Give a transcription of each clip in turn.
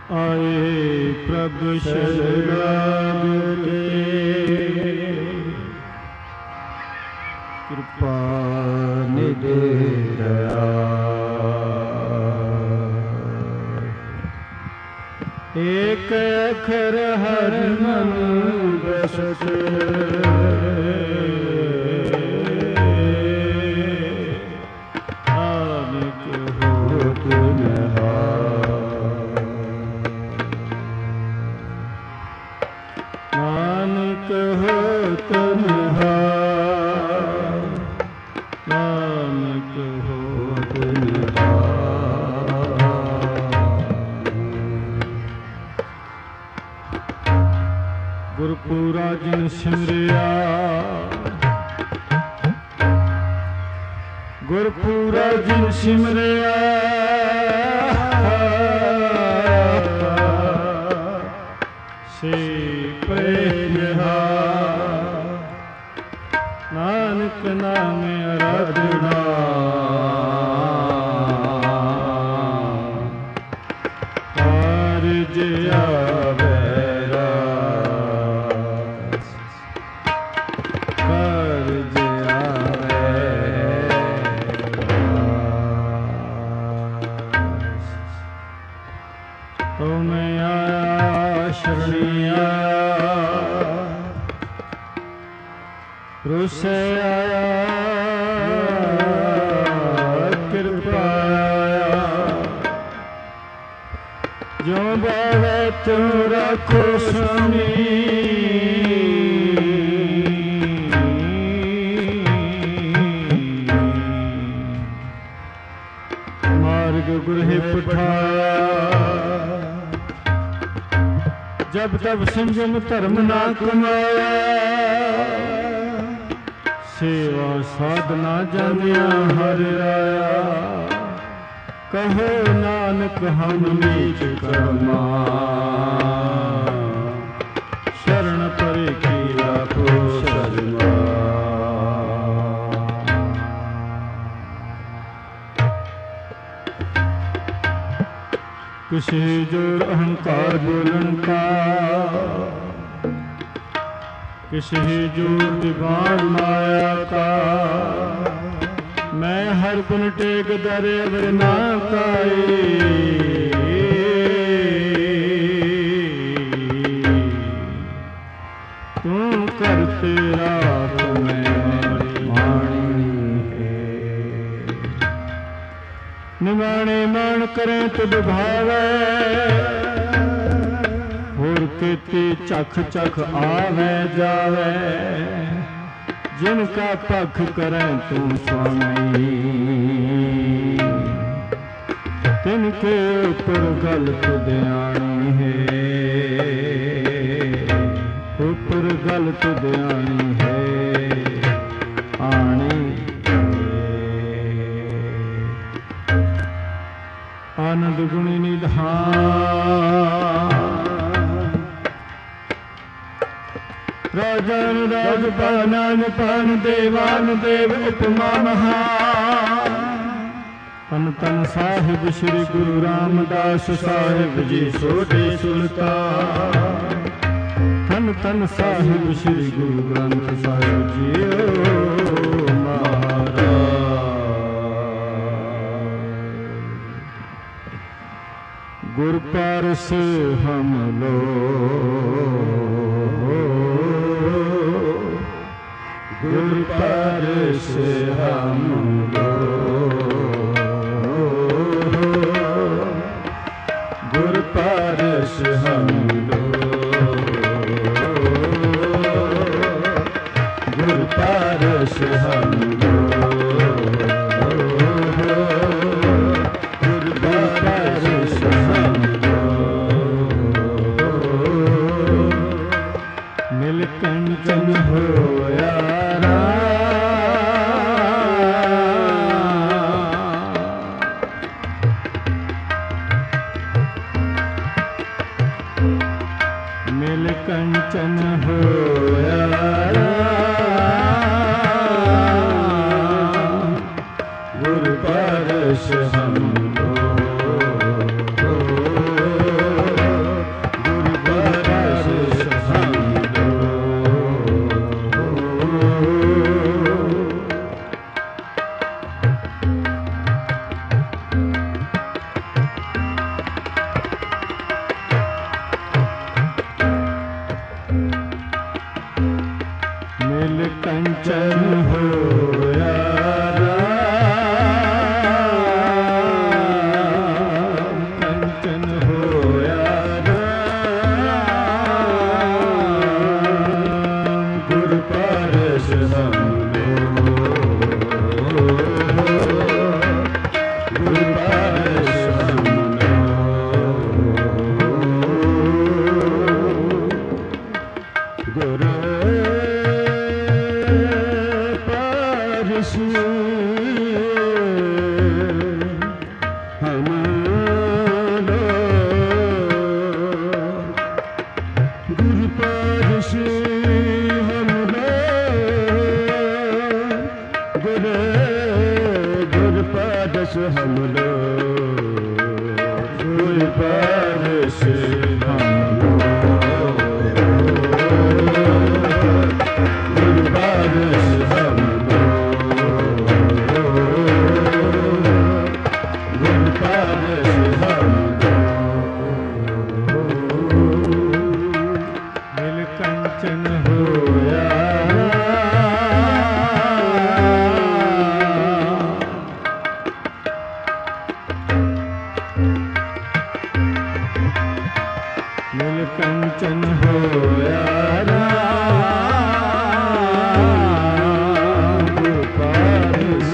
आए प्रभु शरण के कृपा निधि दया एक अखर हर मन बसत गुरपुरा जिन सिमरिया गुरपुरा जिन सिमरिया से प्रेम नानक नाम आराधना कारज आवे से आया कृपा जो बावे तू रखो स्वामी मार्ग गुरहे पठाया जब तब संयम धर्म ना कमाया सेवा साधना जानिया हर राया कहो नानक हम नीच कर्मा शरण परे किया को शर्मा किसी जोर अहंकार बोलन का किसी जोर दीवान माया का मैं हर गुण टेक दरे वरना काई तू कर तेरा निमाणे मान करें तुझ भावे केती चख चख आवे जावे जिनका पख करें तू स्वामी तिनके ऊपर गलत दयानी है ऊपर गलत दयानी है आनी आनंद गुणी निधान राजन राजपान पान देवान देव उपमा महान तन तन साहिब श्री गुरु रामदास साहिब जी सोढ़े सुल्तान तन तन साहिब श्री गुरु ग्रंथ साहिब जी महाराज गुर पारस हम लोग गुर पारस हम गुर पारस हम गुर पारस हम गुर पारस हम मिल कंचन होया मिल कंचन होया गुरु पारस हम पारस हम लोग, कोई पारस हम लोग, कोई पारस हम लोग, कोई पारस हम लोग। नीलकंचन होया नीलकंचन होया राम, पारस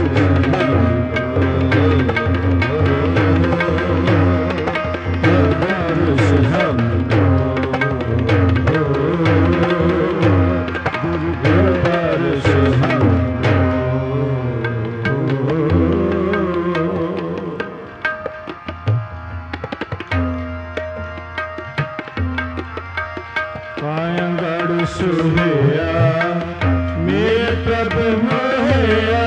हम पारस हम कायंगड़ सुहिया मेरे प्रभु मोहिया,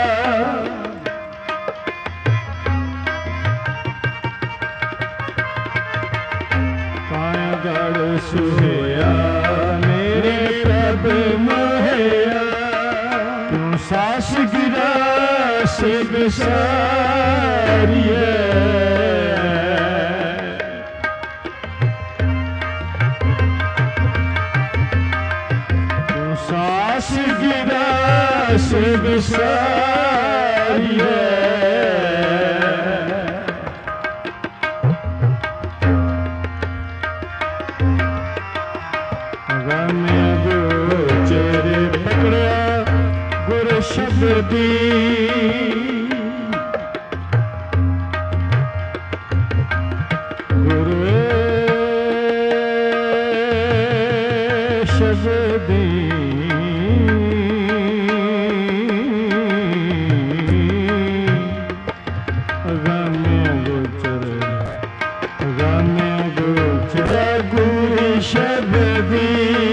कायंगड़ सुहिया मेरे प्रभु मोहिया, क्यों सास गिरा से बिसारिए, सास गिरा से बिसारिए, गम गोचर पकड़ा गुर शब्दी, गुरु शब्दी, गुरु शब्दी,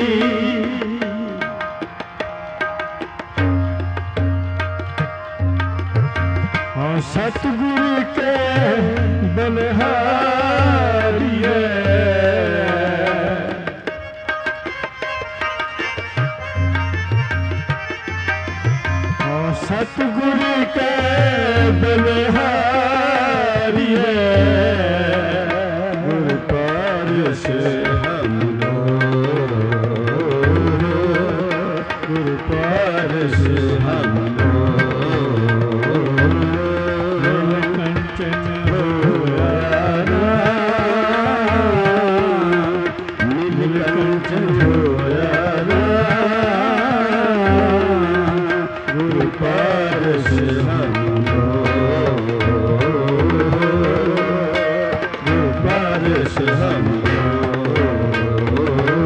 हाँ सतगुरु के बलिहारिए, हाँ सतगुरु के बलिहारिए, गुरु पारस हम लोग, गुरु पारस हम लोग, नीलकंचन होया राम, नीलकंचन होया राम, गुरु पारस हम लोग, गुरु पारस हम लोग,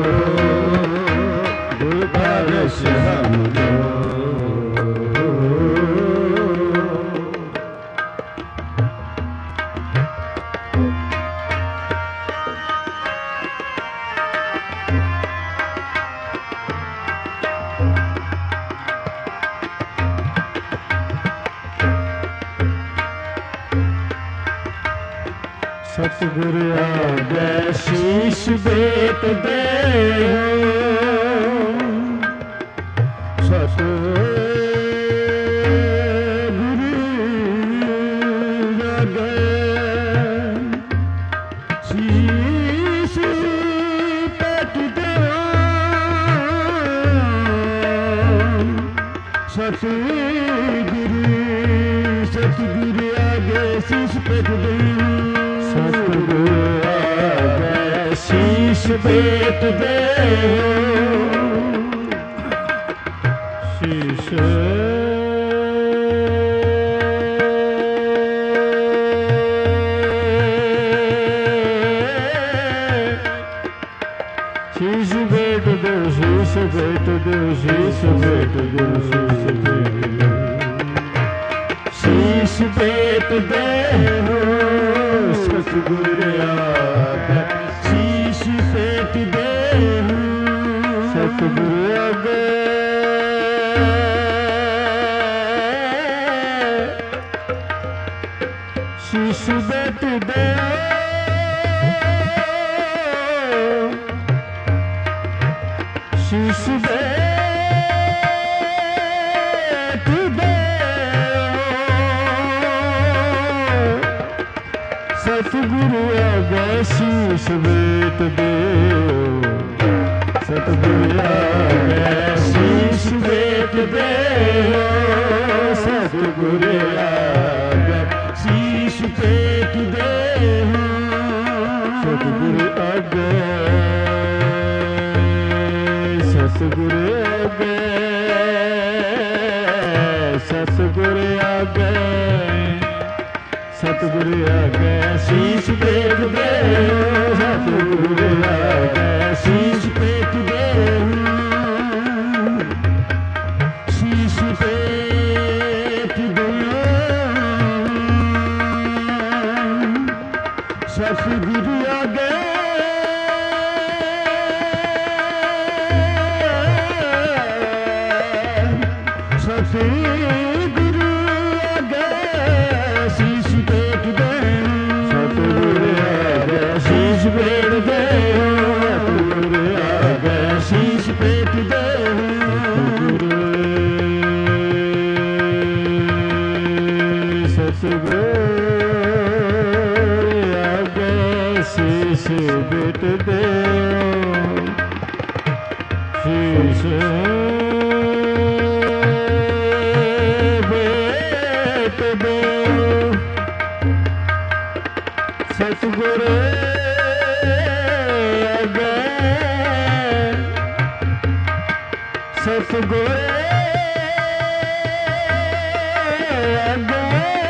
गुरु पारस हम लोग। सतगुरु आगे शीश बेट दे, सतगुरु आगे शीश बेट दे, सतगुरु आगे शीश बेट दे, सतगुरु आगे शीश बेट दे, शीश शीश बेट दे, शीश बेट दे, शीश बेट दे, शीश बेट दे, सतगुरु आगे शीश बेट दे, सतगुरु आगे शीश बेट दे शीश बेट दे सतगुरु आगे शीश बेट दे सतगुरु आगे शीश बेट दे सतगुरु आगे शीश बेट दे सतगुरु आगे सतगुरु आगे सतगुरु आगे सतगुरु आगे शीश बेट दे सतगुरु आगे शीश बेट दे शीश बेट दे सतगुरु आगे सतगुरु आगे शीश बेट दे सतगुरु आगे शीश बेट दे सतगुरु आगे शीश बेट दे सतगुरु आगे शीश बेट दे शीश सतगुरु आगे सतगुरु आगे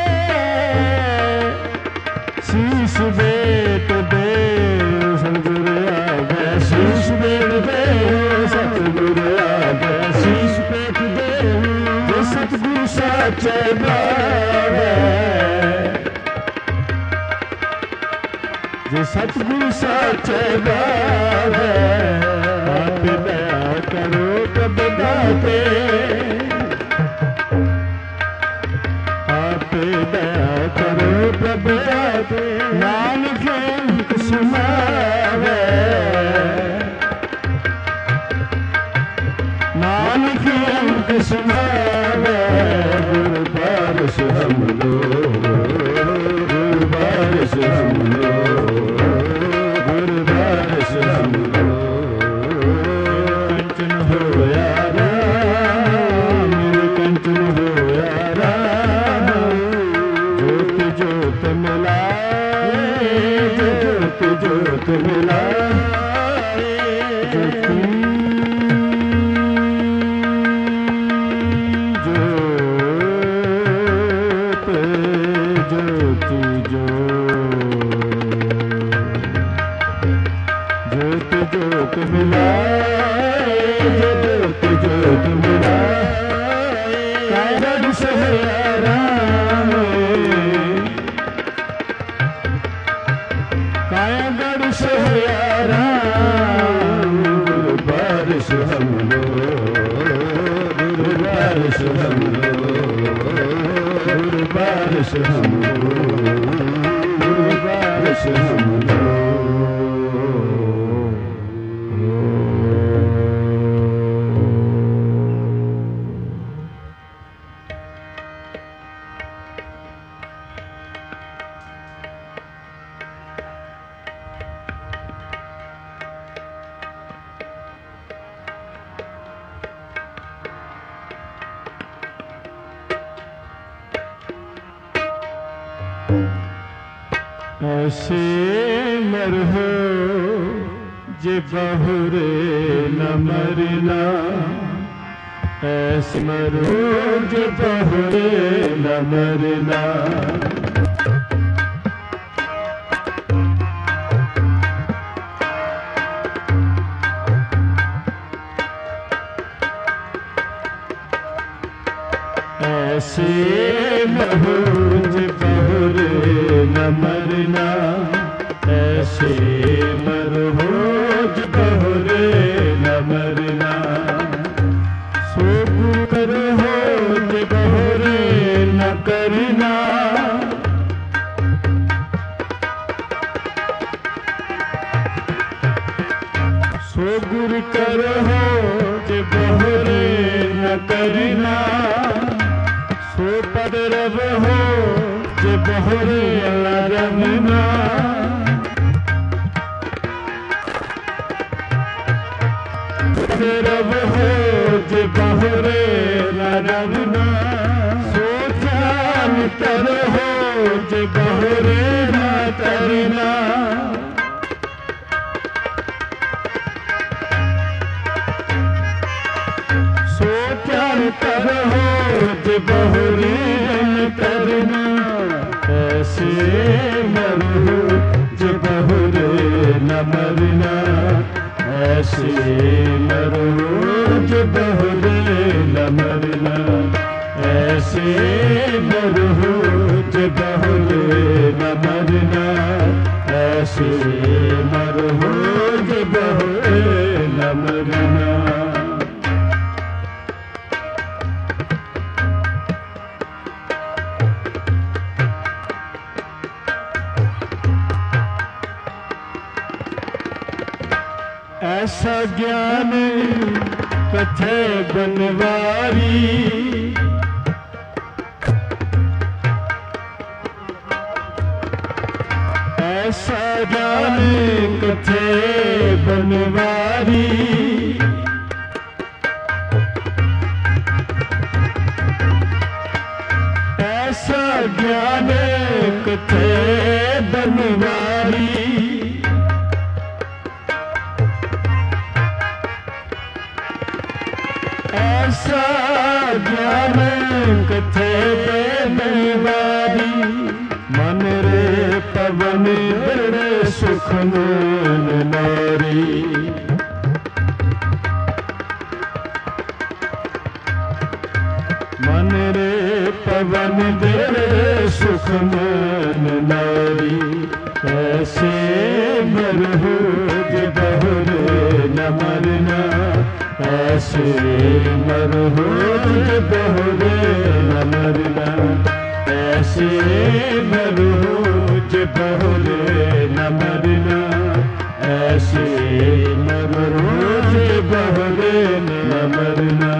शीश बेट दे सतगुरु आगे शीश बेट दे सतगुरु आगे शीश बेट दे जो सतगुरु साचे बाबे जो सतगुरु साचे बाबे आप दया करो कब दाते आप दया करो कब दाते नानक अंक सुनावे नानक अंक सुनावे गुरु बारिश हम लो गुरु बारिश हम लो कंचन होया राम कंचन होया राम ज्योत ज्योत मिला ज्योत ज्योत मिला ज्योति ज्योत मिला ज्योत ज्योत मिला कायगढ़ सोया राम कायगढ़ सोया राम गुरु बारिश हम लो गुरु बारिश हम लो गुरु बारिश हम लो गुरु बारिश हम लो ऐसे मरहो जे बहुरे न मरना ऐसे मरो जे बहुरे न मरना ऐसे मरो जे बहुरे न मरना ऐसे मरहो जे बहुरे न मरना सो करहो जे बहुरे न करना गुर करहो जे बहुरे न करना, सो पद रब हो जे बहुरे न रमना। रब हो जे बहुरे न रमना, सो जानतर हो जे बहुरे न करना। सो जानतर हो जे बहुरे न करना, ऐसे मरो जे बहुरे न मरना। ऐसे मरो जे बहुरे न मरना, ऐसे मरो जे बहुरे न मरना, ऐसे मरो जे बहुरे न मरना। ऐसा ज्ञान कथे बनवारी, ऐसा ज्ञान कथे बनवारी। ऐसा ज्ञान कथे बनवारी। ऐसा ज्ञान कथे बनवारी। मन रे पवन बड़े सुख नैन नारी। मन रे पवन बड़े सुख नैन नारी। ऐसे मरहु जे बहुरे न मरना, ऐसे मरहु जे बहुरे न मरना। ऐसे मरहु जे बहुरे न मरना, ऐसे मरहु जे बहुरे न मरना।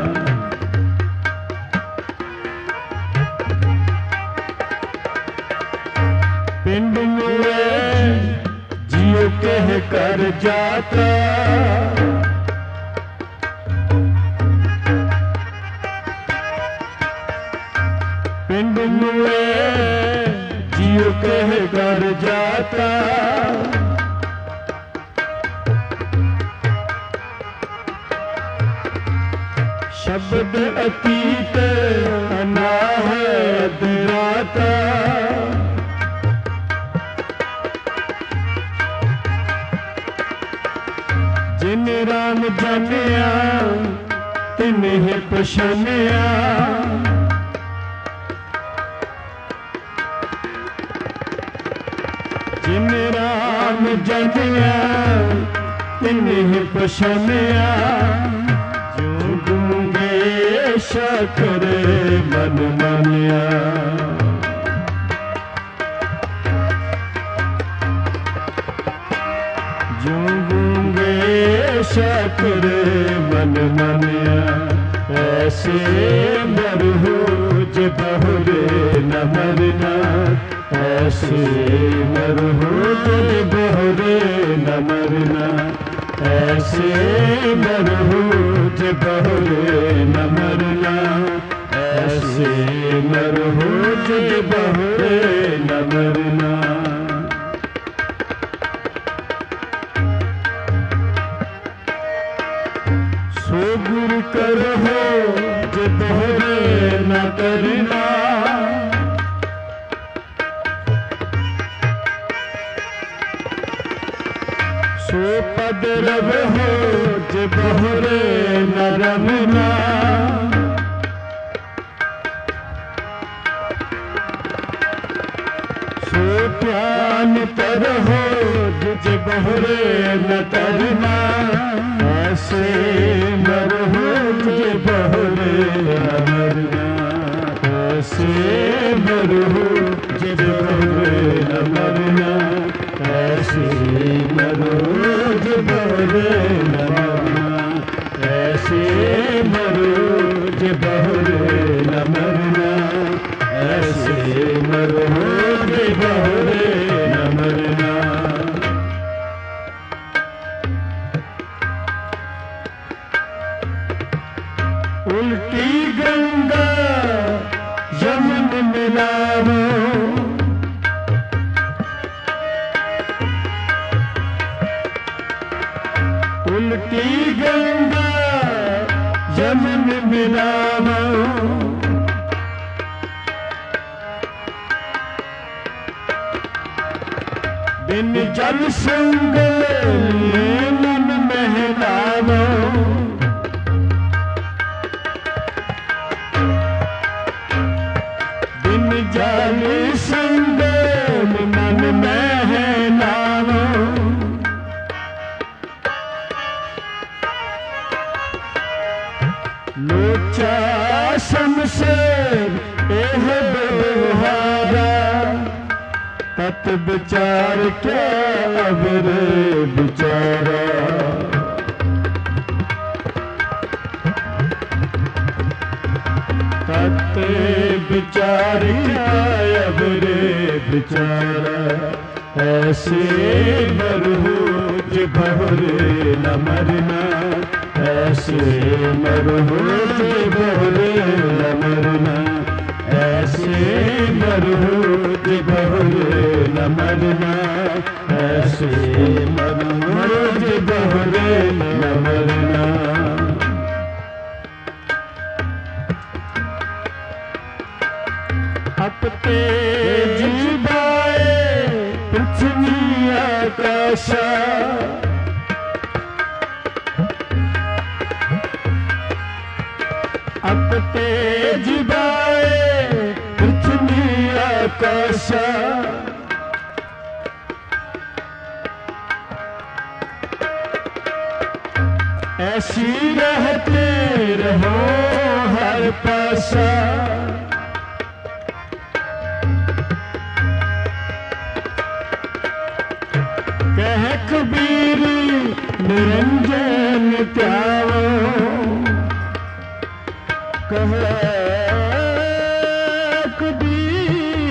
पिंड में जियो कह कर जाता, पिंड में जियो कह कर जाता। शब्द अतीत अनाहत राता। जिन राम जनिया तिन्ह पछानिया। जिन राम जनिया तिन्ह पछानिया। जो गूंगे शकरे मन मानिया। जो गूंगे शकरे मन मानिया। ऐसे मरहु जे बहुरे न मरना, ऐसे मरहु जे बहुरे न मरना। ऐसे मरहु जे बहुरे न मरना, ऐसे मरहु जे बहुरे न मरना। सो गुर करहो जे बहुरे न करना। सो पद रब हो जे बहुरे न रमना। सो प्यान तर हो जे बहुरे न तरना। ऐसे मरहु जे बहुरे न मरना। ऐसे मरहु जे बहुरे न मरना। ऐसे मरहु जे बहुरे न मरहू जे बहुरे न मरना। उल्टी गंगा यमुन मिलावो, उल्टी गंगा यमुन मिलावो, बिन जल संग मन महलावो, बिन जल संग मन महलावो, लोचा शमशेर एह व्यवहारा, तत विचार क्या अब रे विचारा। तत विचार क्या अब रे विचारा, ऐसे मरहूज बहुरे न मरना, ऐसे मरहूज बहुरे न मरना, ऐसे मरहूज बहुरे न मरना, ऐसे मरहूज बहुरे न मरना। अपते जीवाए पृथ्वी आकाशा, अपते जीवाए पृथ्वी आकाशा, ऐसी रहते रहो हर पासा, कह कबीर निरंजन त्यावो, कह कबीर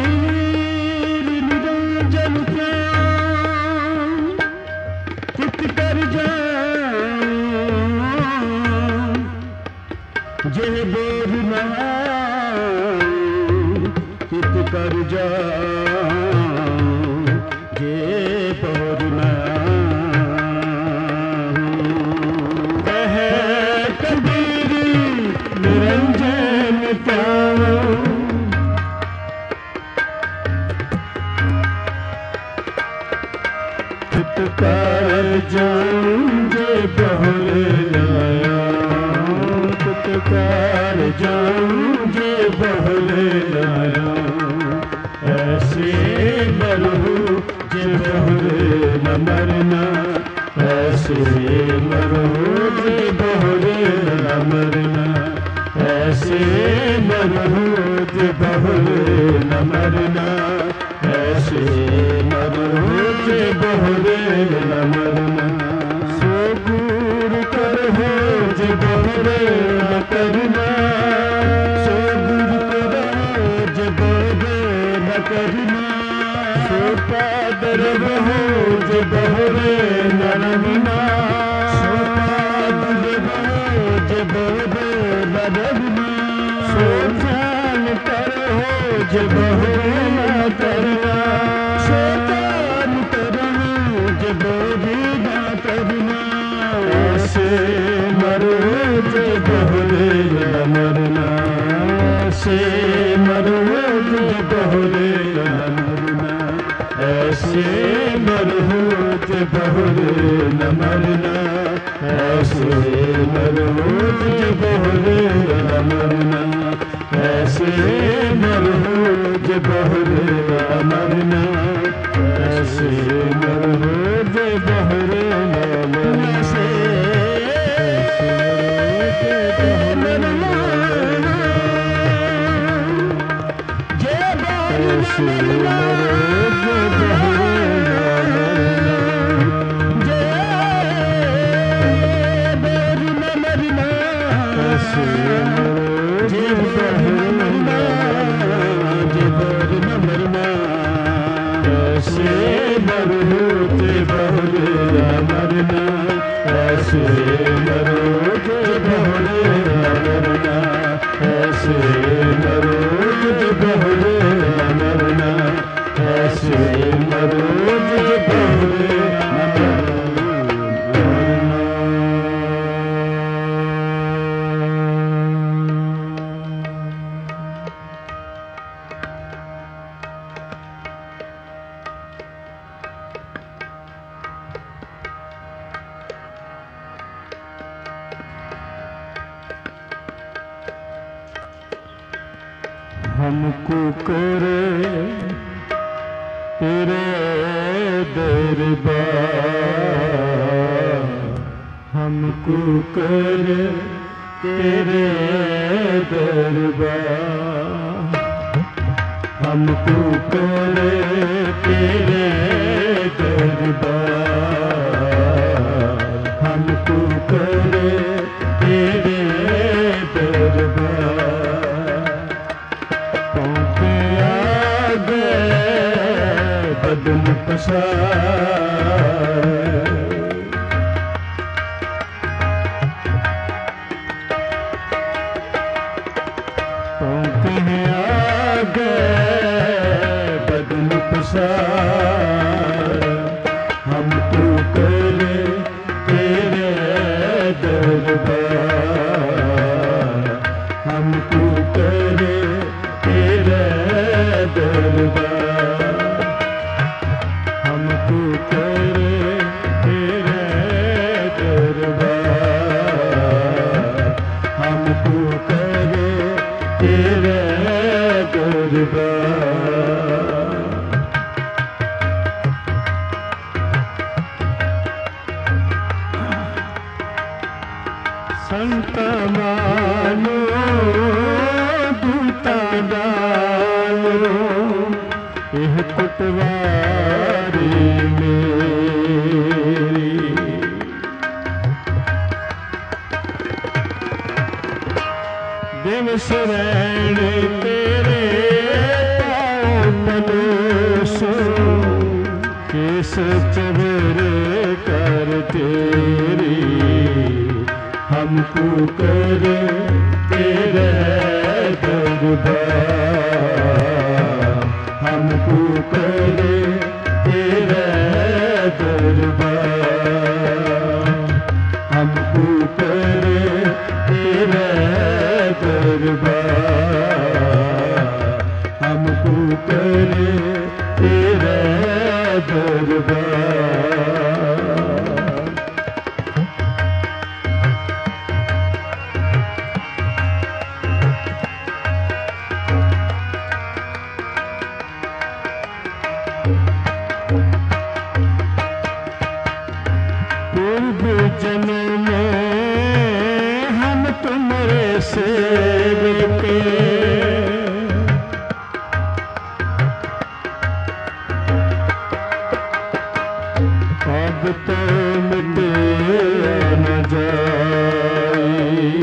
निरंजन त्यावो, चित कर जाओ जे बोध न आए, चित कर जाओ जे बोध न आए, कबीर निरंजन त्यावो, चित कर जाऊं जे बहुरे लाया, चित कर जाऊं जे बहुरे लाया, ऐसे मरहू जे बहुरे न मरना, ऐसे मरहू जे बहुरे न मरना, ऐसे मरहू जे बहुरे न मरना, ऐसे मरहू जे बहुरे न मरना। सो गुर करहो जे बहुरे न करना, सो गुर करहो जे बहुरे न करना, सो पादर रहो जे बहुरे न रमना, सो पादर रहो जे बहुरे न रमना, सो जान करहो जे बहुरे न करना, सो जान करहो जे बहुरे न करना, ऐसे मरहू जे बहुरे न मरना, ऐसे मरहू जे बहुरे न मरना, ऐसे मरहू जे बहुरे न मरना, ऐसे मरहू जे बहुरे न मरना, ऐसे मरहू जे बहुरे न मरना, ऐसे मरहू जे बहुरे न मरना, जे हमको करे तेरे दरबार, हमको करे तेरे दरबार, हमको करे तेरे दरबार, हमको करे तेरे दरबार। पहुँचे आ गए बदन पसार, पहुँचे आ गए बदन पसार, हमको करे तेरे दरबार, हमको करे तेरे दरबार, हमको करे तेरे दरबार, हमको करे तेरे दरबार। संत मानो दूता डालो यह पटवारी मेरी, दिन शरण तेरे पाँव पलोसो, केस चबरे कर तेरी, हमको करे तेरे दरबार, हमको करे तेरे दरबार, हमको करे तेरे दरबार, हमको करे तेरे दरबार। पूर्व जन्म में हम तुम्हारे सेवक, अब तो मिटे न जाए,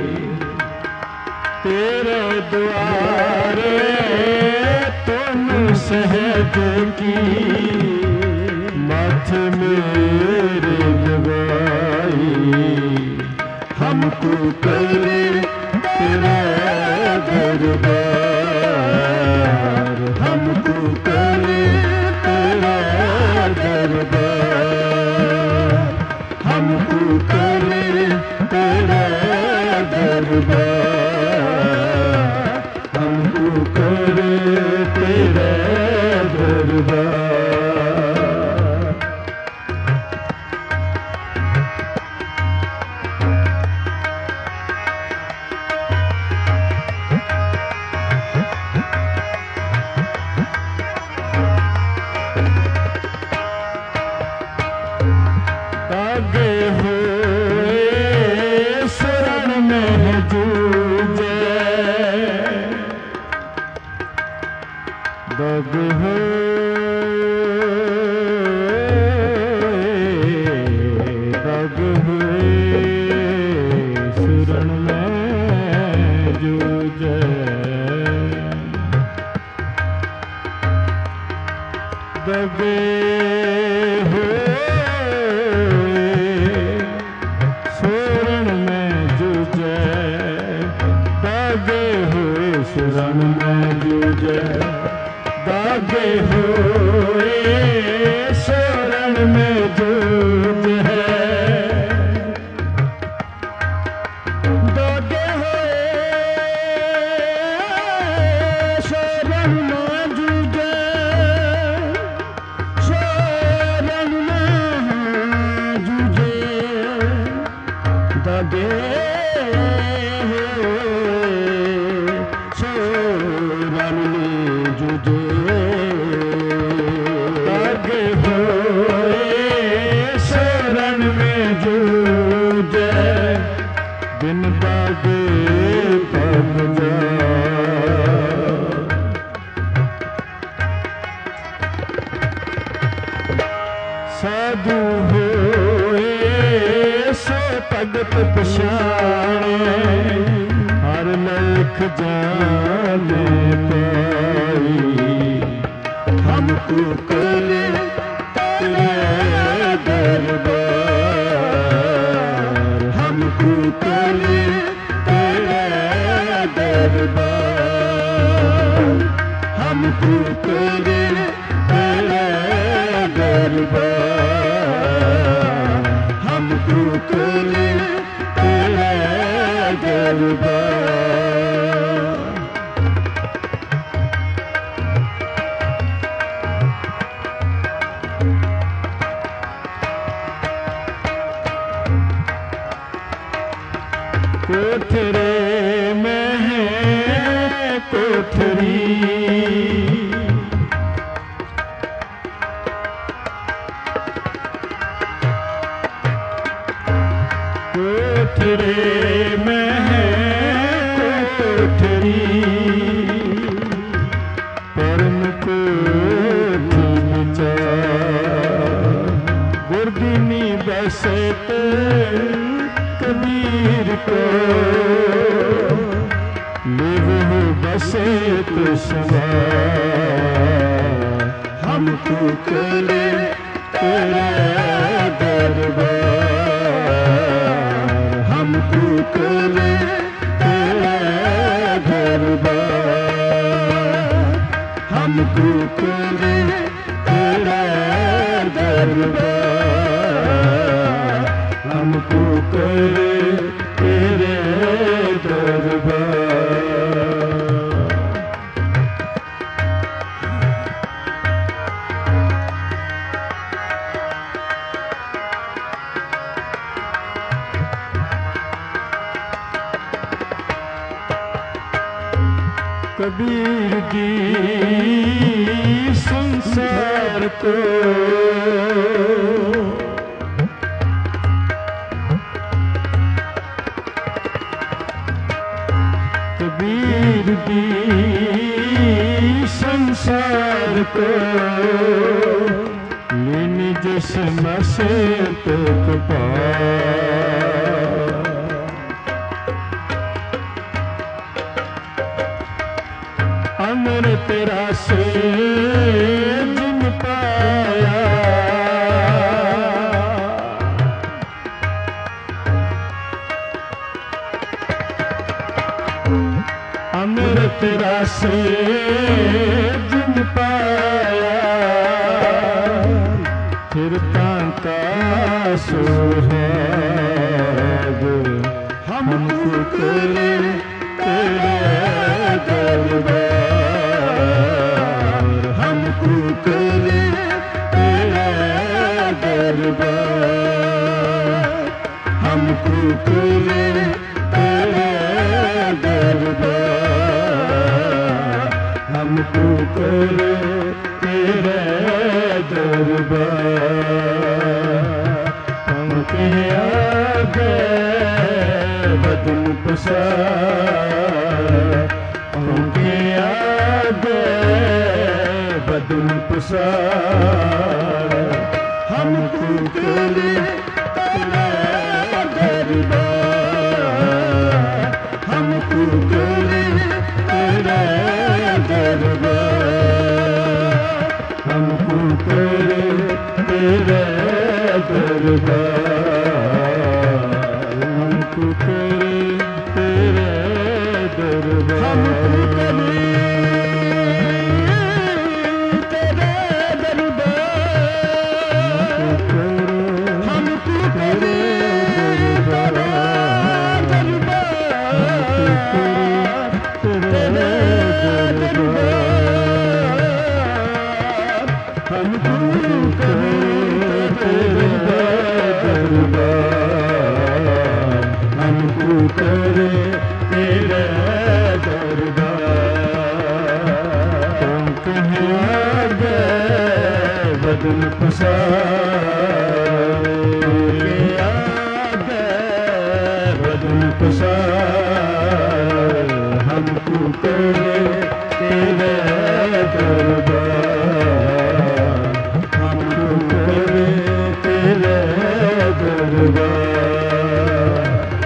तेरे द्वारे तुम सहज की माथ मेरे लगाई, हमको करे तेरा दरबार, हमको करे तेरा दरबार, हमको करे तेरा दरबार, हमको करे तेरा दरबार। दागे हुए शरण में जूझे, दागे हुए शरण में जूझे, दागे शरण में जूझे, दागे हुए शरण में जूझे, दागे हुए शरण में जूझे, शरण में जूझे, दागे पछाणे हर लख जाने पाई हमको करे तेरे दरबार हमको करे तेरे दरबार हमको करे तेरे दरबार हमको करे तेरे दरबार कोठरे में है कोठरी कोठरे में है कोठरी परम कोठी विचार गुरदिनी बसत कबीर को लिवहु बसे तो सवार हमको करे तेरे दरबार हमको करे तेरे दरबार हमको करे तेरे दरबार हमको करे तेरे दरबार कबीर दी संसार को कबीर दी संसार को लेनी जिसम से तक अमृत रस जिन पाया अमृत रस जिन पाया फिर का सुहाग हमको करे तेरे दरबार हमको करे तेरे दरबार हमको करे तेरे दरबार हमको करे तेरे दरबार हमके आगे बदन पसार हमके आगे बदन पसार हमको करे तेरे दरबार हमको करे तेरे दरबार हमको करे तेरे दरबार हमको करे तेरे दरबार हमको करे तेरे दरबार हमको करे तेरे दरबार तुम कहीं आगे बदन पसार आगे बदन पसार हमको करे तेरे दरबार हमको करे तेरे दरबार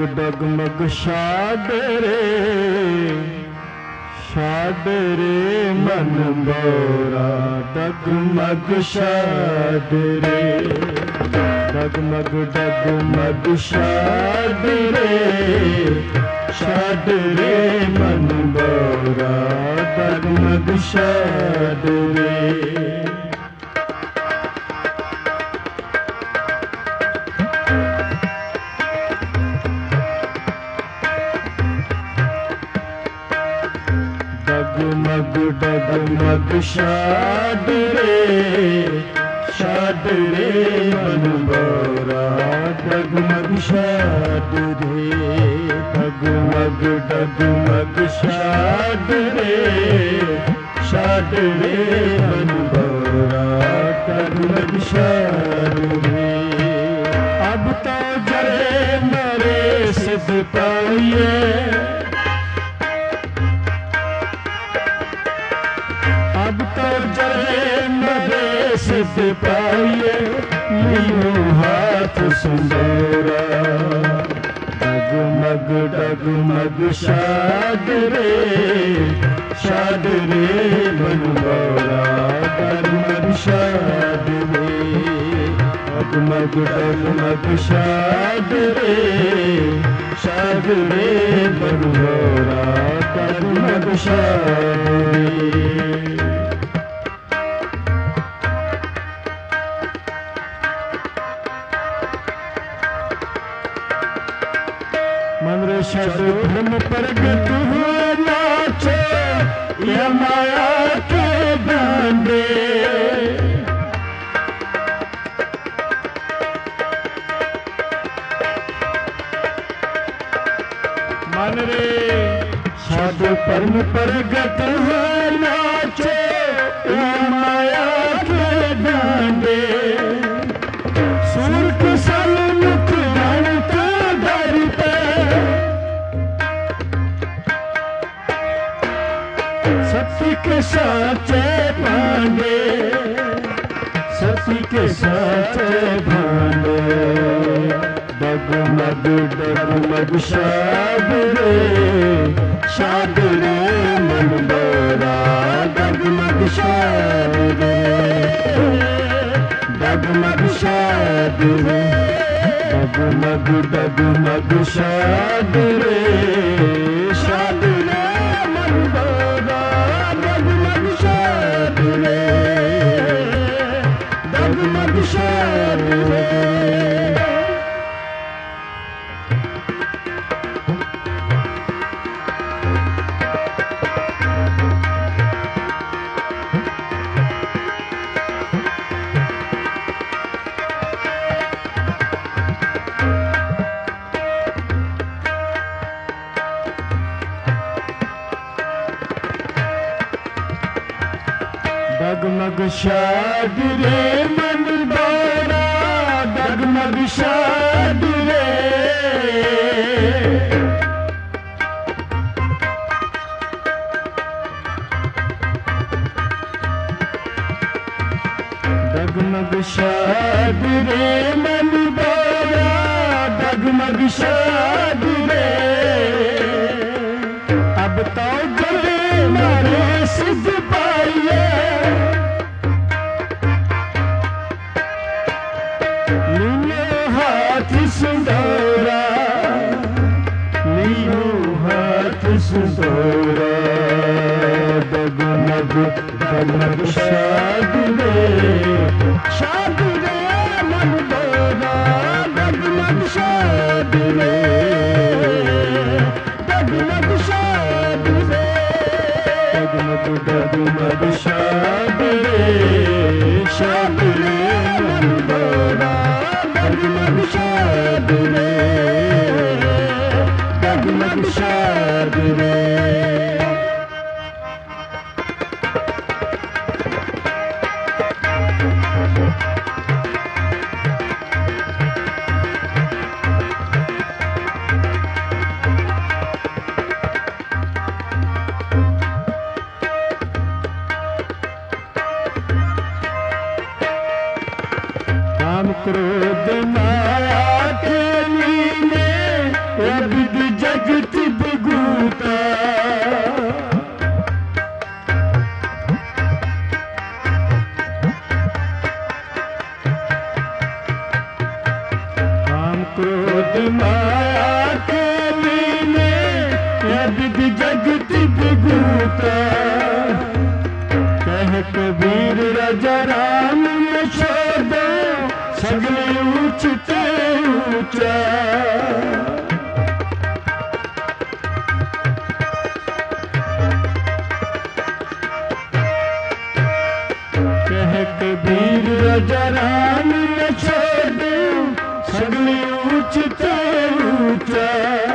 डगमग शादरे शादरे मन बोरा डगमग शादरे डगमग डगमग शादरे शादरे मन बोरा डगमग शादरे डगमग डगमग शादरे शादरे मन बोरा डगमग शादरे डगमग डगमग शादरे शादरे मन बोरा डगमग शादरे अब तो जरे मरे सिद्ध पाइए अब तो जरे मरे सिद्ध पाइए लियो हाथ सुंदरा डगमग डगमग शादरे शादरे मन बोरा डगमग शादरे डगमग डगमग शादरे शादरे मन बोरा डगमग शादरे मन रे शब्द भ्रम प्रगट हुए नाचे या माया के डांडे मन रे शब्द परम प्रगट हुए नाचे या माया के डांडे सूर के सल मुख जानता डरते सती के साचे भांडे सती के साचे भांडे डगमग डगमग शादरे शादरे मन बोरा डगमग शादरे डगमग शादरे डगमग डगमग शादरे शादरे मन बोरा डगमग शादरे डगमग शादरे डगमग शादरे मन बोरा डगमग शादरे डगमग शादरे मन बोरा डगमग शादरे अब तो जरे मारे सिद्ध पाइए सुंदरा लियो हाथ सुंदरा डगमग डगमग शादरे शादरे मन बोरा डगमग शादरे डगमग शादरे डगमग डगमग शादरे शादरे मन बोरा डगमग शादरे डगमग शादरे काम क्रोध माया के अबिद जगत बगूता काम क्रोध माया के लीने अबिद जगत बगूता कह कबीर राजा राम में छोड़ सगले ऊंचते ऊंचा कह कबीर राजा राम में छोड़ सगले ऊंचते ऊंचा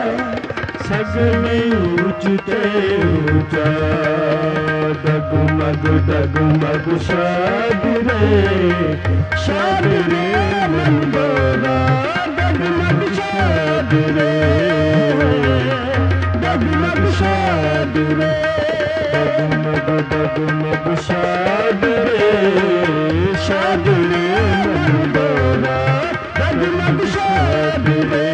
सगले ऊंचते ऊंचा डगमग शाद रे मंदोरा डगमग शाद रे डगमग शाद रे डगमग शाद रे मंदोरा डगमग शाद रे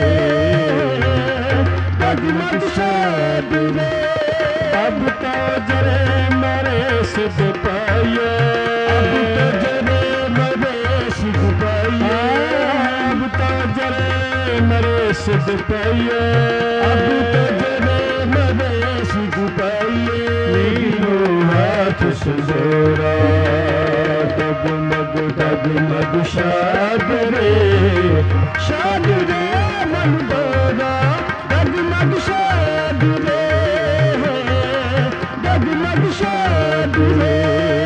डगमग शाद रे अब तो जरे मेरे सिद्ध पाइए अब तो जरे मेरे सिद्ध पाइए अब तो जरे मेरे सिद्ध पाइए अब तो जरे मेरे सिद्ध पाइए लीलो हाथ से जोड़ा डगमग शाद रे मंदोरा डगमग शाद रे डगमग शाद रे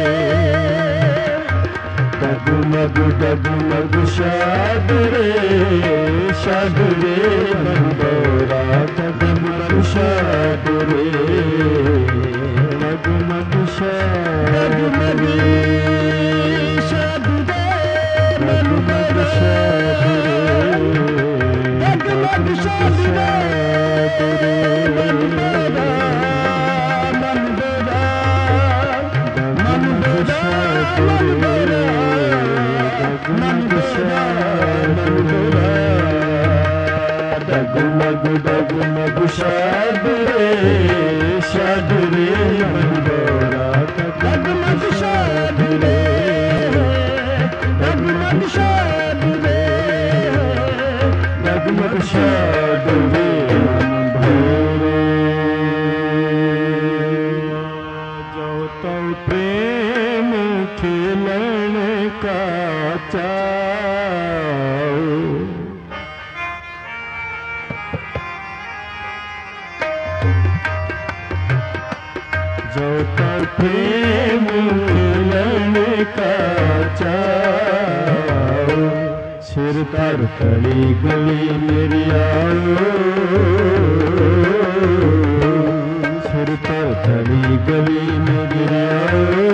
डगमग शाद रे मंदोरा डगमग शाद रे डगमग शाद रे डगमग शाद रे डगमग शाद रे डगमग शाद रे मंदोरा डगमग शाद रे डगमग शाद रे डगमग शाद रे जो तो प्रेम खिलन का जो तो प्रेम मिलन का चाओ सिर पर खड़ी गली मेरी आओ सिर पर खड़ी गली मेरी आओ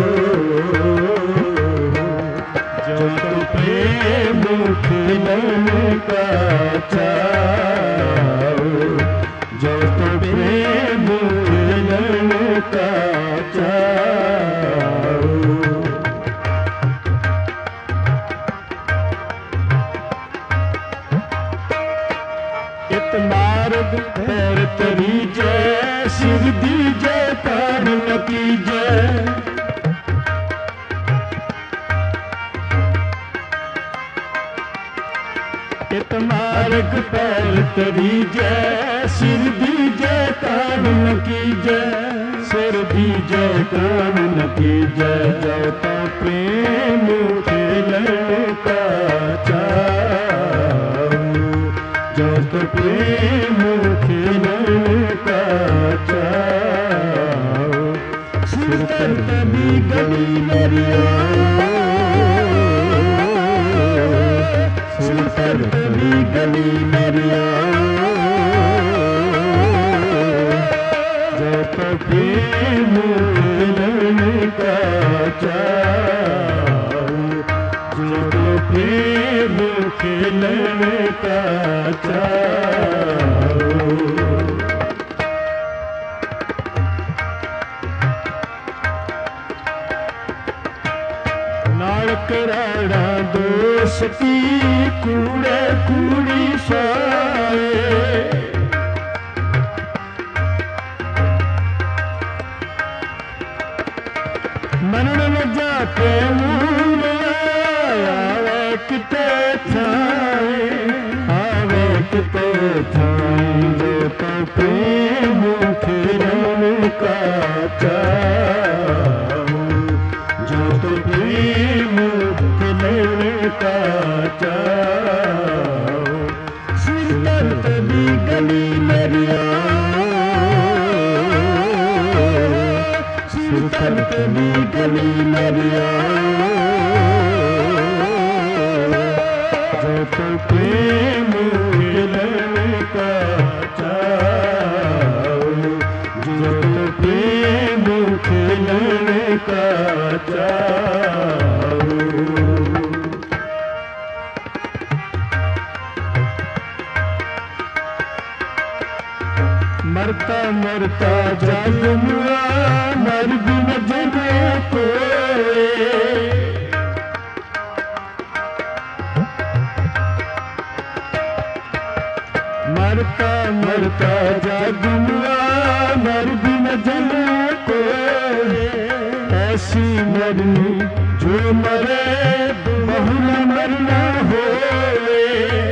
जो तो प्रेम मिलन का चाओ जो तो प्रेम का चाओ इत मार्ग पैर तरी जय सिर दी जय तार नकी जय इत मार्ग पैर तरी जय सिर दी जय तार नकी जय सिर दी जय कान की जय जो तो प्रेम खेलन का चाओ जो तो प्रेम खेलन का चाओ सिर पर कभी गली मेरी सिर पर कभी गली मेरी प्रेम मिलन का चाओ जो तो प्रेम खिलन का चाओ नाल कराड़ा दोस्ती कूड़े कूड़ी साए का चाओ, जो तो प्रेम खिलने का चाओ। सिर पर तभी गली मेरिया, सिर पर तभी गली मेरिया, जो तो प्रेम खिलने का चाओ, जो तो प्रेम खिलने का चाओ। मरता मरता जग मुआ, मर बिन जगे कोई। मरता मरता जग मुआ, मर बिन जगे कोई। ऐसी मरनी जो मरे बहु न मरना होए।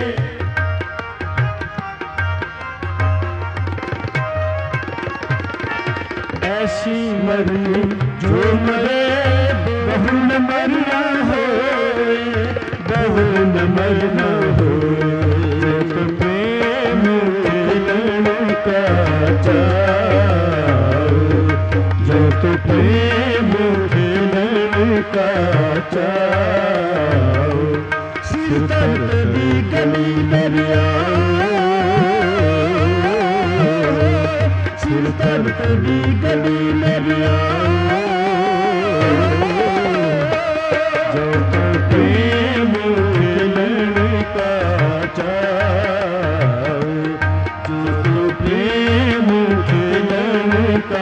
ऐसी मरनी जो मरे बहु न मरना होए, बहु न मरना होए। जो प्रेम खिलने का चाओ, जो तो प्रेम खिलने का चाओ। सिर पर तभी गली मेरिया, सिर पर तभी गली मेरिया, जो तो प्रेम खिलने का चाओ, जो तो प्रेम खिलने का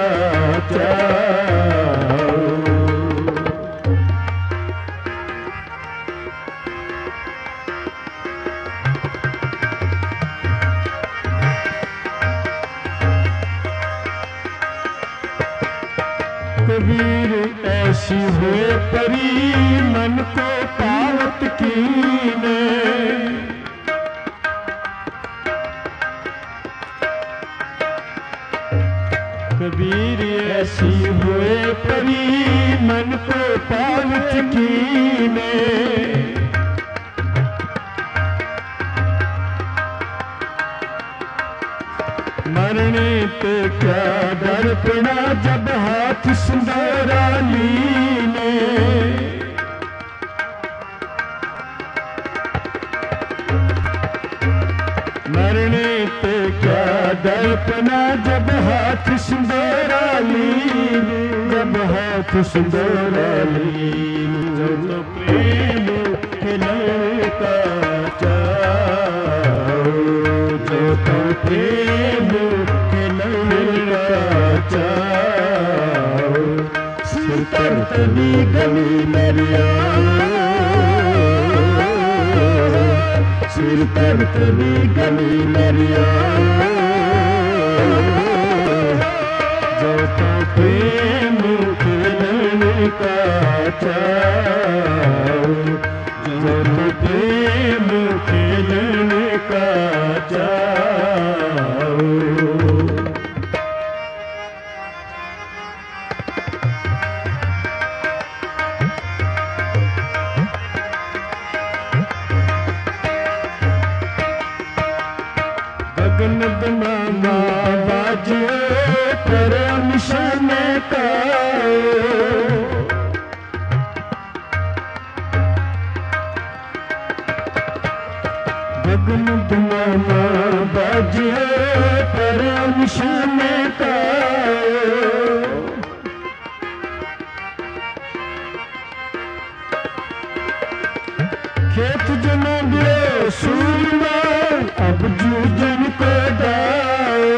चाओ। कबीर ऐसी हुए परी, मन को पावत कीने। कबीर ऐसी हुए परी, मन को पावत कीने। मरने पे क्या डर पड़ा, जब हाथ सिंदूरा लीने। मरने पे क्या डर पड़ा, जब हाथ सिंदूरा लीने, जब हाथ सिंदूरा लीने। जो तो प्रेम खिलने का चाओ, जो तो प्रेम खिलने का चाओ। सिर पर तभी गली मेरिया, सिर पर तभी गली मेरिया, जो तो प्रेम खिलने का चाओ, जो तो प्रेम खिलने का चाओ। गगन दमामा बाजे परम शने का, गगन दमामा बाजे परम शने का। खेत जनो गयो सूरमा, अब जूझन को दाओ।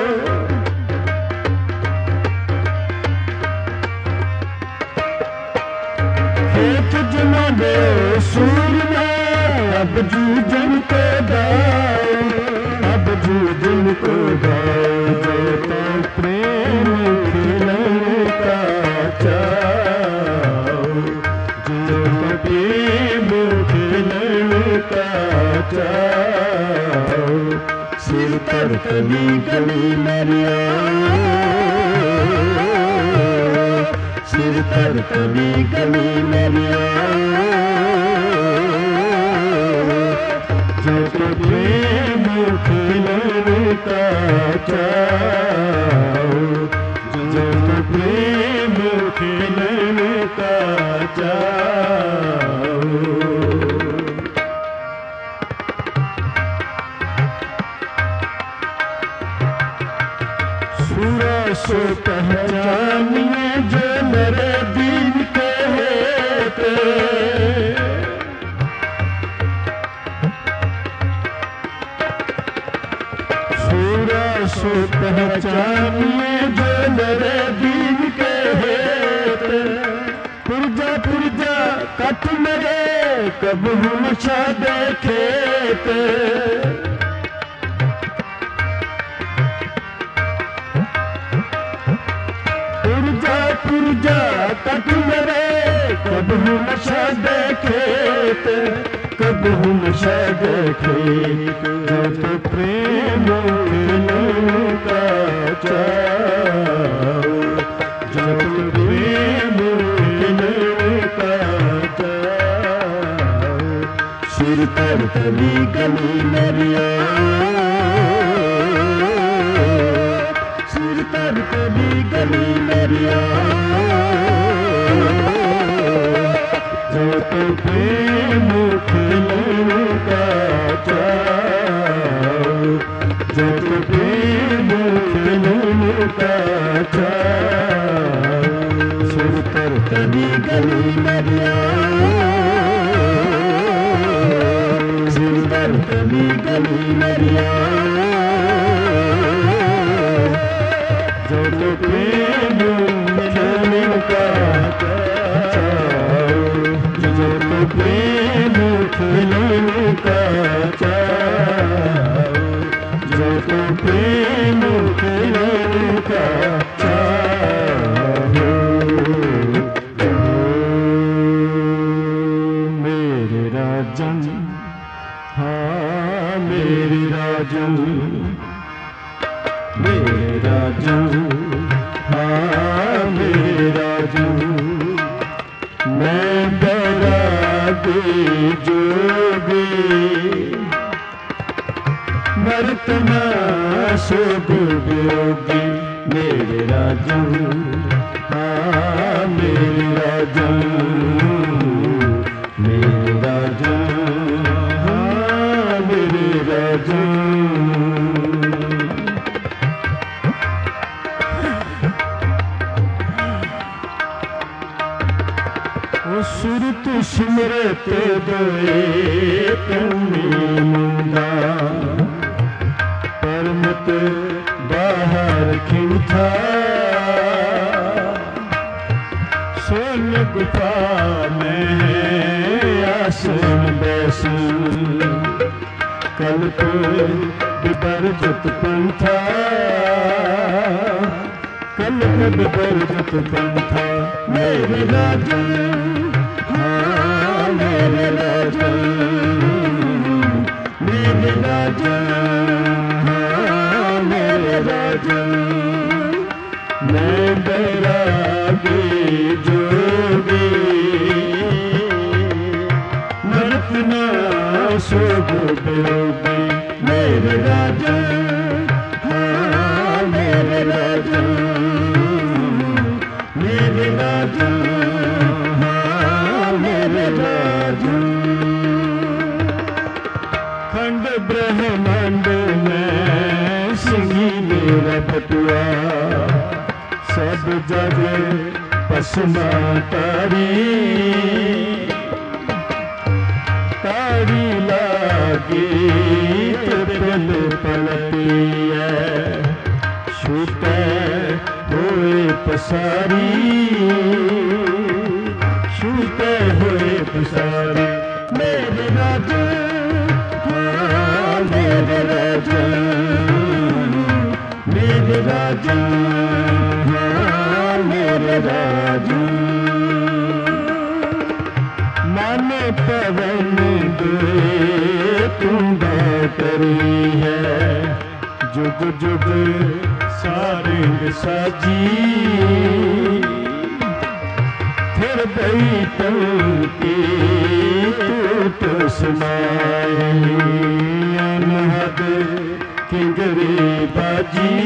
खेत जनो गयो सूरमा, अब जूझन को दाओ, अब जूझन को दाओ। जो तो प्रेम खिलने का चाओ, जो तो प्रेम खिलने का चाओ। सिर पर तभी गली मेरिया, तर तली गली मेरिया जो तो प्रेम खिलने का चाओ जो तो प्रेम खिलने का चाओ सूरा सो पहचानिए जो मेरे दीन के हेते सूरा सो पहचानिए जो मेरे दीन के हेते पुरजा कट मेरे कब हम छा देखेते पुरजा कट मेरे कब हम छा देखेते कब हम छा देखेते जो तो प्रेम खिलने का चाओ जो तो प्रेम खिलने का चाओ सिर पर तली गली मेरिया सिर पर तली गली मेरिया जो तो प्रेम खिलने का चाओ जो तो प्रेम खिलने का चाओ सिर पर तली गली मेरिया सिर पर तली गली मेरिया जो तो प्रेम खिलने का चाओ जो तो प्रेम खिलने का चाओ जो तो प्रेम खिलने का चाओ मेरे राजन हाँ मेरे राजन मेरे राजन हाँ मेरे राजन मैं बैरागी जोगी मरतना सुख योगी मेरे राजन हाँ मेरे राजन मेरे राजन हाँ मेरे राजन सुरत सिमरत दोए तुम्हें मुंदा परमत बाहर खिंथा सोन गुफा में आसन बैसन कल्प विपर्जत पंथा कल्प विपर्जत पंथा मेरे राजन हाँ मेरे राजन मेरे राजन हाँ मेरे राजन मैं बैरागी जोगी मरतना सुख योगी मेरे राजन हाँ मेरे राजन मेरे राजन खंड ब्रह्मांड में सिंही मेरा बटुआ सब जग पसमा तारी तारी लागी पल पलती है छूटे हुए पसारी छूटे हुए पसारी मेरे राजन हाँ मेरे राजन मेरे राजन हाँ मेरे राजन माने पवन दे तुम करी है जुग जुग सारंग साजी कर बैठल की तू समाए अनहद किंगरी बाजी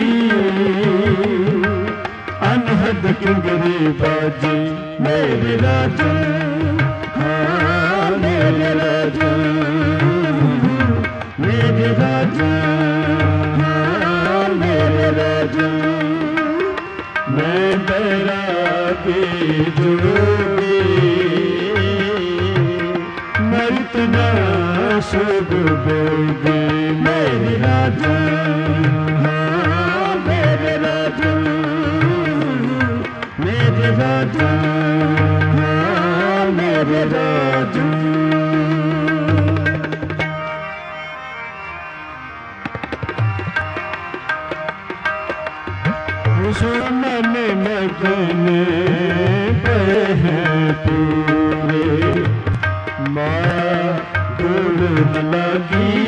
अनहद किंगरी बाजी मेरे राजा हाँ मेरे राजा मेरे राजा हाँ मेरे राजा मैं बैरागी जोगी मरत ना शुभ बोगी मेरे राजा हाँ मेरे राजा मेरे राजा हाँ मेरे राजा मन मगन पे हैं पूरे माँ डोल न लगी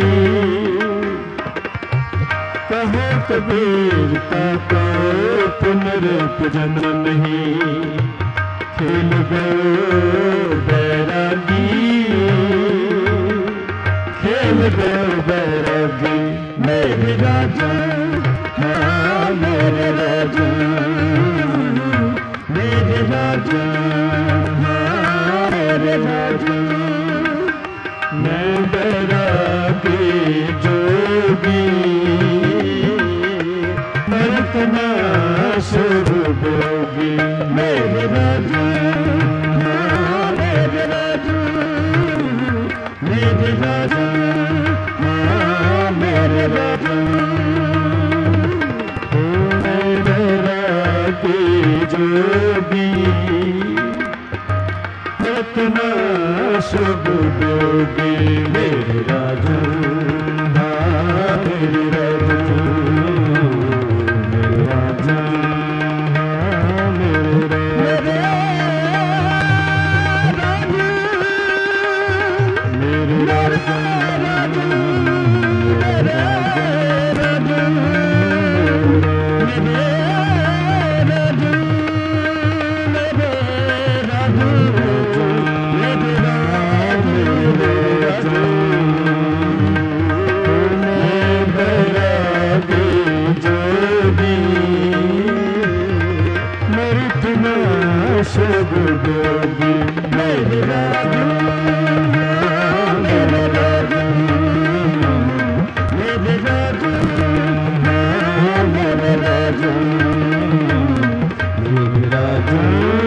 कहो कबीर को पुनर्जन्म नहीं खेल गयो बैरागी खेल गयो बैरागी मेरे राजा हाँ मेरे राजा मेरे राजा हाँ मेरे राजा मैं बैरागी जोगी मरत ना शुभ भोगी मेरे राजा हाँ मेरे राजा मेरे राजा हाँ मेरे राजा जोगी रत्ना शुभ योगी मेरे राजा हाँ मेरे राजा मेरे राजा हाँ मेरे राजा मेरे राजा शुभ योगी मेरे राजा मेरे राजा मेरे राजा मेरे राजा मेरे राजा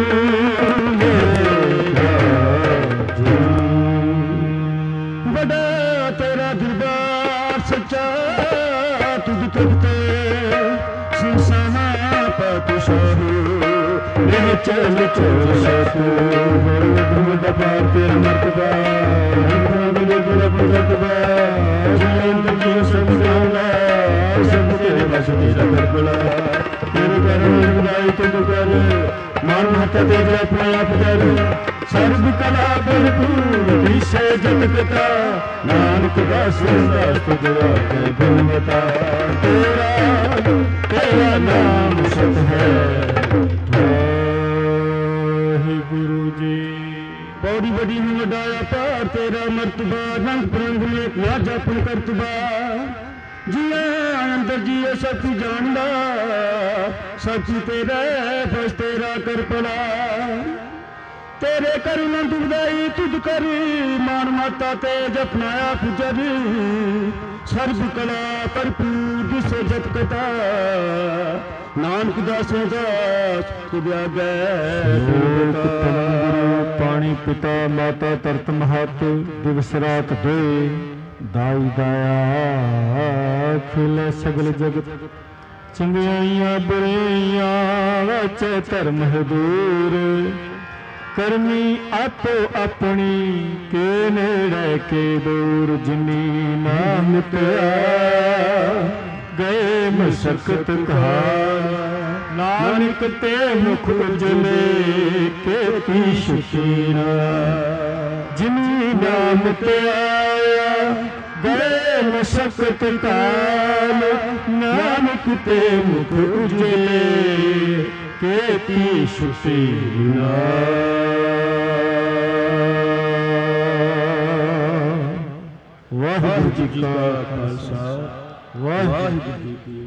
बड़ा तेरा दरबार सच्चा तुझ करते सिंसाना पातु शाहू चल चल सतू दफा तेरा मर्तबा सब तेरे बस मेरा कर बड़ा तेरे कर बुराई तो कर मान हत्या तेरे अपने आप कर सर्व कला भरपूर विषय जगता नानक दास दास तुझा के गुणवता तेरा नाम सत है गुरु जी बड़ी बड़ी वडाया पार तेरा मर्तबा रंग बिरंग में ना जापन करतबा जिया अंदर जियो सब जानदा सच तेरा बस तेरा कर पड़ा तेरे कर न दुबदाई तुझ कर मान माता तेज अपनाया पुजर सर्व कला भरपूर जिसे जत कथा नानक दासों दास तुझा पानी पिता माता तरत महत दिवस रात दे दाई दाया खिले सगल जगत चंगियाइयां बुराइयां वचे धर्म है दूर करनी आपो अपनी के नेड़े के दूर जिनी नाम मिटया गए मशक्कत कहार नानक ते मुख उजले के पीश कीरा जिनी नाम ते आया गए ਮਸਕਤ ਕਾਲ ਨਾਨਕ ਤੇ ਮੁਖ ਉਜਲੇ ਕੇਤੀ ਛੁਟੀ ਵਾਹਿਗੁਰੂ ਜੀ ਕਾ ਖਾਲਸਾ ਵਾਹਿਗੁਰੂ ਜੀ ਕੀ